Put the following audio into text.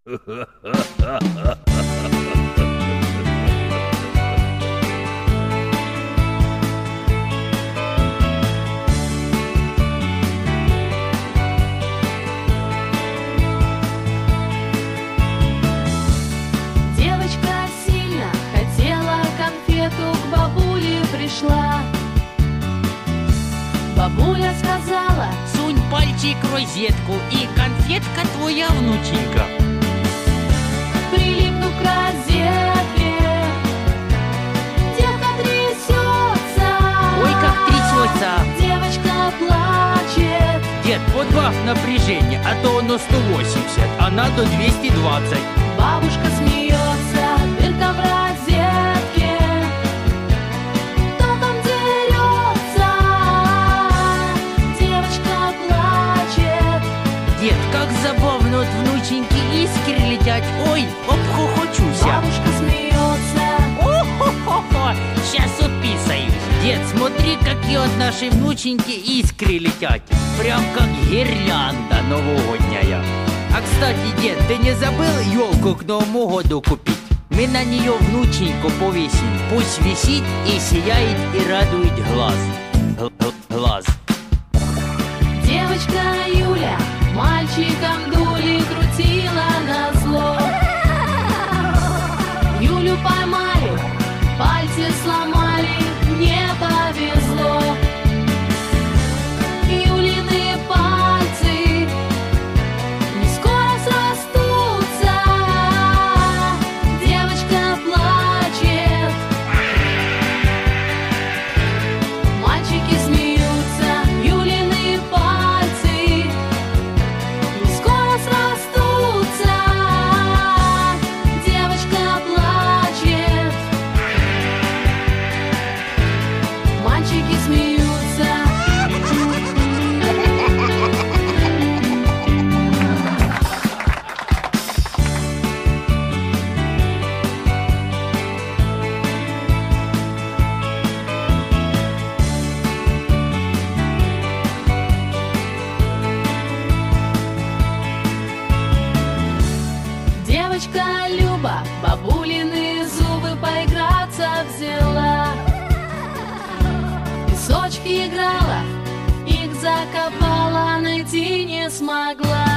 Девочка сильно хотела конфету, к бабуле пришла. Бабуля сказала: сунь пальчик в розетку, и конфетка твоя, внученька. Прилипнув к розетке, девка трясется. Ой, как трясется. Девочка плачет. Дед, подбавь напряжение, а то оно 180, а надо 220. Бабушка смеется, дырка в розетке током дерется. Девочка плачет. Дед, как забавно от внученьки искры летят. Ой, обхохочуся. Бабушка смеется. О-хо-хо-хо, сейчас описаюсь. Дед, смотри, какие от нашей внученьки искры летят. Прям как гирлянда новогодняя. А кстати, дед, ты не забыл елку к Новому году купить? Мы на нее внученьку повесим. Пусть висит и сияет, и радует глаз. Глаз. Девочка Юля мальчиком дули крутила назло. Юлю поймали, пальцы сломали, не повезло. Юлины пальцы не скоро срастутся. Девочка плачет, мальчики смеются. Юлины пальцы не скоро срастутся. Девочка плачет, мальчики смеются. Девочка Люба бабулины зубы поиграться взяла. В песочке играла, их закопала, найти не смогла.